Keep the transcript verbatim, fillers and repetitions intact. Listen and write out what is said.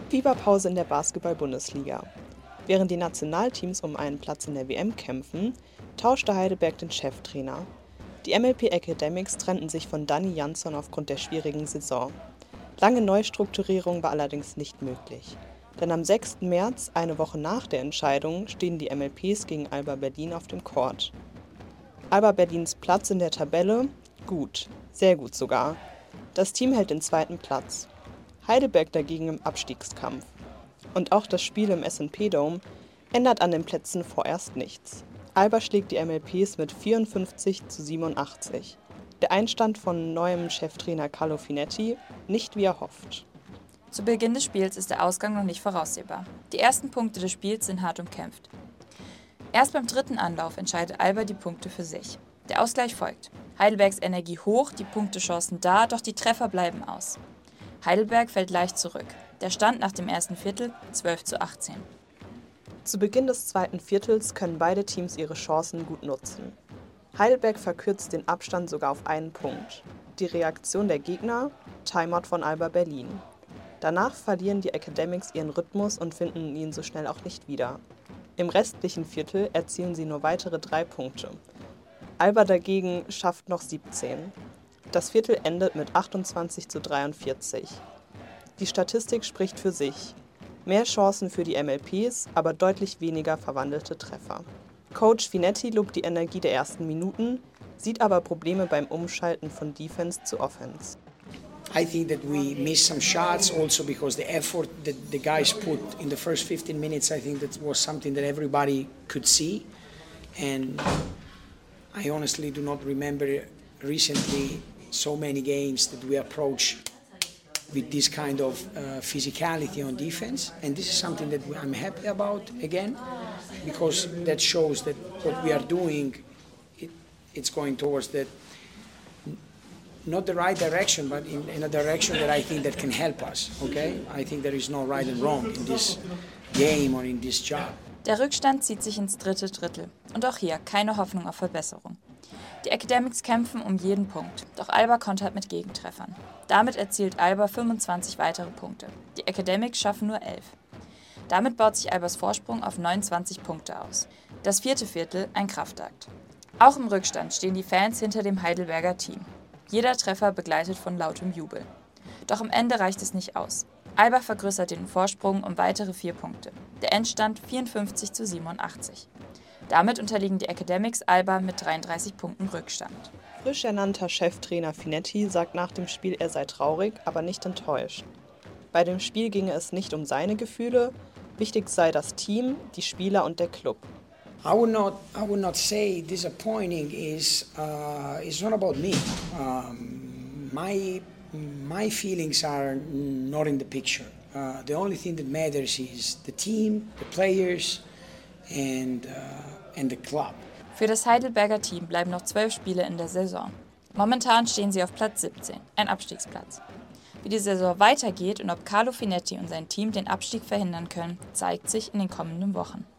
Fieberpause in der Basketball-Bundesliga. Während die Nationalteams um einen Platz in der W M kämpfen, tauschte Heidelberg den Cheftrainer. Die M L P Academics trennten sich von Danny Jansson aufgrund der schwierigen Saison. Lange Neustrukturierung war allerdings nicht möglich. Denn am sechsten März, eine Woche nach der Entscheidung, stehen die M L Ps gegen Alba Berlin auf dem Court. Alba Berlins Platz in der Tabelle? Gut, sehr gut sogar. Das Team hält den zweiten Platz. Heidelberg dagegen im Abstiegskampf. Und auch das Spiel im S and P Dome ändert an den Plätzen vorerst nichts. Alba schlägt die M L Ps mit vierundfünfzig zu siebenundachtzig. Der Einstand von neuem Cheftrainer Carlo Finetti nicht wie erhofft. Zu Beginn des Spiels ist der Ausgang noch nicht voraussehbar. Die ersten Punkte des Spiels sind hart umkämpft. Erst beim dritten Anlauf entscheidet Alba die Punkte für sich. Der Ausgleich folgt. Heidelbergs Energie hoch, die Punktechancen da, doch die Treffer bleiben aus. Heidelberg fällt leicht zurück. Der Stand nach dem ersten Viertel zwölf zu achtzehn. Zu Beginn des zweiten Viertels können beide Teams ihre Chancen gut nutzen. Heidelberg verkürzt den Abstand sogar auf einen Punkt. Die Reaktion der Gegner? Timeout von Alba Berlin. Danach verlieren die Academics ihren Rhythmus und finden ihn so schnell auch nicht wieder. Im restlichen Viertel erzielen sie nur weitere drei Punkte. Alba dagegen schafft noch siebzehn. Das Viertel endet mit achtundzwanzig zu dreiundvierzig. Die Statistik spricht für sich. Mehr Chancen für die M L Ps, aber deutlich weniger verwandelte Treffer. Coach Finetti lobt die Energie der ersten Minuten, sieht aber Probleme beim Umschalten von Defense zu Offense. I think that we missed some shots also because the effort that the guys put in the first fifteen minutes, I think that was something that everybody could see. And I honestly do not remember recently so many games that we approach with this kind of uh, physicality on defense. And this is something that I'm happy about again, because that shows that what we are doing, it, it's going towards that, not the right direction, but in, in a direction that I think that can help us, okay? I think there is no right and wrong in this game or in this job. Der Rückstand zieht sich ins dritte Drittel. Und auch hier keine Hoffnung auf Verbesserung. Die Academics kämpfen um jeden Punkt, doch Alba kontert mit Gegentreffern. Damit erzielt Alba fünfundzwanzig weitere Punkte. Die Academics schaffen nur elf. Damit baut sich Albas Vorsprung auf neunundzwanzig Punkte aus. Das vierte Viertel ein Kraftakt. Auch im Rückstand stehen die Fans hinter dem Heidelberger Team. Jeder Treffer begleitet von lautem Jubel. Doch am Ende reicht es nicht aus. Alba vergrößert den Vorsprung um weitere vier Punkte. Der Endstand vierundfünfzig zu siebenundachtzig. Damit unterliegen die Academics Alba mit dreiunddreißig Punkten Rückstand. Frisch ernannter Cheftrainer Finetti sagt nach dem Spiel, er sei traurig, aber nicht enttäuscht. Bei dem Spiel ginge es nicht um seine Gefühle, wichtig sei das Team, die Spieler und der Club. I would not, I would not say disappointing is, uh, is not about me. Um, my, my feelings are not in the picture. Uh, the only thing that matters is the team, the players and, uh, and the club. Für das Heidelberger Team bleiben noch zwölf Spiele in der Saison. Momentan stehen sie auf Platz siebzehn, ein Abstiegsplatz. Wie die Saison weitergeht und ob Carlo Finetti und sein Team den Abstieg verhindern können, zeigt sich in den kommenden Wochen.